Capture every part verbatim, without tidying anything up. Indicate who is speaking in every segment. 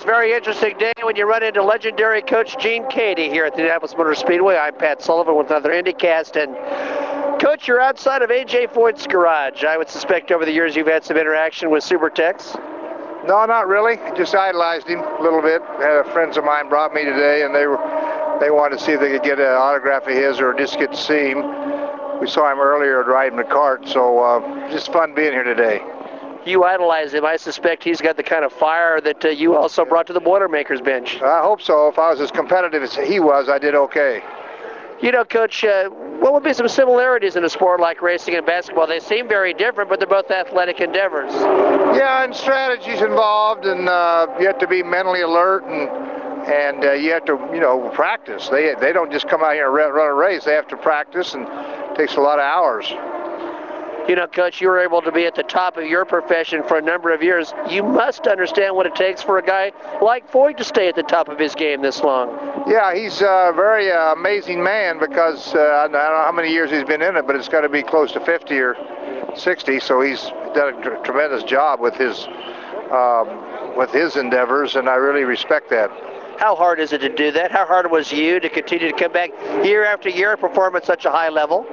Speaker 1: very interesting day when you run into legendary coach Gene Cady here at the Indianapolis Motor Speedway. I'm Pat Sullivan with another IndyCast, and Coach, you're outside of A J Foyt's garage. I would suspect over the years you've had some interaction with Supertex.
Speaker 2: No, not really. Just idolized him a little bit. Had friends of mine brought me today, and they were they wanted to see if they could get an autograph of his or just get to see him. We saw him earlier riding the kart, so uh, just fun being here today.
Speaker 1: You idolize him. I suspect he's got the kind of fire that uh, you also brought to the Boilermakers bench.
Speaker 2: I hope so. If I was as competitive as he was, I did okay.
Speaker 1: You know, Coach, uh, what would be some similarities in a sport like racing and basketball? They seem very different, but they're both athletic endeavors.
Speaker 2: Yeah, and strategies involved, and uh, you have to be mentally alert, and and uh, you have to, you know, practice. They they don't just come out here and run a race. They have to practice, and it takes a lot of hours.
Speaker 1: You know, Coach, you were able to be at the top of your profession for a number of years. You must understand what it takes for a guy like Foyt to stay at the top of his game this long.
Speaker 2: Yeah, he's a very uh, amazing man because uh, I don't know how many years he's been in it, but it's got to be close to fifty or sixty, so he's done a tr tremendous job with his, um, with his endeavors, and I really respect that.
Speaker 1: How hard is it to do that? How hard was you to continue to come back year after year and perform at such a high level?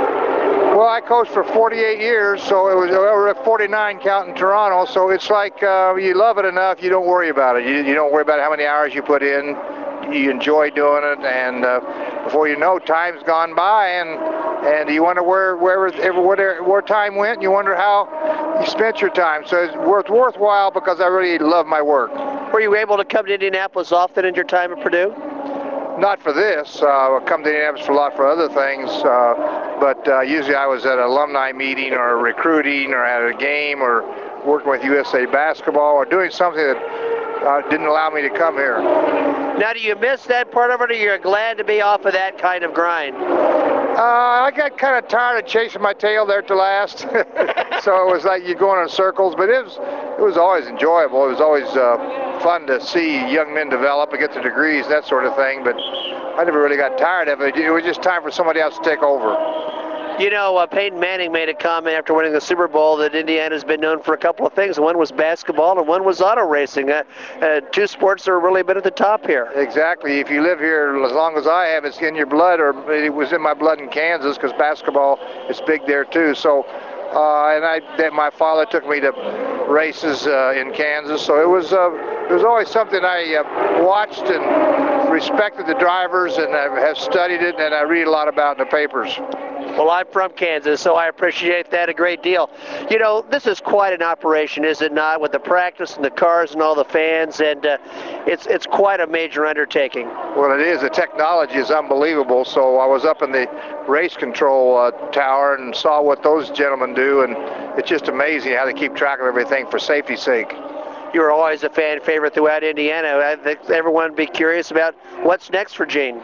Speaker 2: Well, I coached for forty-eight years, so it was over at forty-nine counting Toronto, so it's like uh, you love it enough, you don't worry about it. You, you don't worry about how many hours you put in. You enjoy doing it, and uh, before you know, time's gone by, and and you wonder where where where, where time went, and you wonder how you spent your time. So it's worth worthwhile because I really love my work.
Speaker 1: Were you able to come to Indianapolis often in your time at Purdue?
Speaker 2: Not for this. Uh, I come to Indianapolis for a lot for other things, uh, but uh, usually I was at an alumni meeting or recruiting or at a game or working with U S A Basketball or doing something that uh, didn't allow me to come here.
Speaker 1: Now, do you miss that part of it, or you're glad to be off of that kind of grind?
Speaker 2: Uh, I got kind of tired of chasing my tail there to last, so it was like you're going in circles. But it was, it was always enjoyable. It was always uh, fun to see young men develop and get the degrees, that sort of thing. But I never really got tired of it. It was just time for somebody else to take over.
Speaker 1: You know, uh, Peyton Manning made a comment after winning the Super Bowl that Indiana's been known for a couple of things. One was basketball and one was auto racing. Uh, uh, two sports that have really been at the top here.
Speaker 2: Exactly. If you live here as long as I have, it's in your blood, or it was in my blood in Kansas because basketball is big there too. So, uh, and I, that my father took me to races uh, in Kansas. So it was, uh, it was always something I uh, watched and respected the drivers, and I have studied it, and I read a lot about in the papers.
Speaker 1: Well, I'm from Kansas, so I appreciate that a great deal. You know, this is quite an operation, is it not, with the practice and the cars and all the fans, and uh, it's it's quite a major undertaking.
Speaker 2: Well, it is. The technology is unbelievable. So I was up in the race control uh, tower and saw what those gentlemen do, and it's just amazing how they keep track of everything for safety's sake.
Speaker 1: You were always a fan favorite throughout Indiana. I think everyone would be curious about what's next for Gene.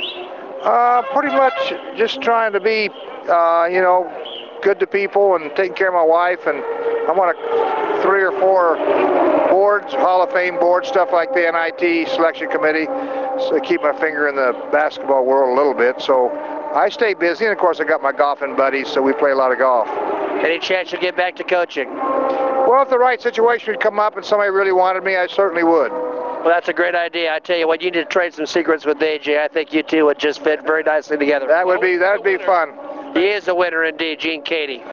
Speaker 2: Uh, pretty much just trying to be, uh, you know, good to people and taking care of my wife. And I'm on a three or four boards, Hall of Fame boards, stuff like the N I T selection committee. So I keep my finger in the basketball world a little bit. So I stay busy. And of course, I got my golfing buddies, so we play a lot of golf.
Speaker 1: Any chance you'll get back to coaching?
Speaker 2: Well, if the right situation would come up and somebody really wanted me, I certainly would.
Speaker 1: Well, that's a great idea. I tell you what, you need to trade some secrets with A J. I think you two would just fit very nicely together.
Speaker 2: That would be that would be fun.
Speaker 1: He is a winner indeed, Gene Cady.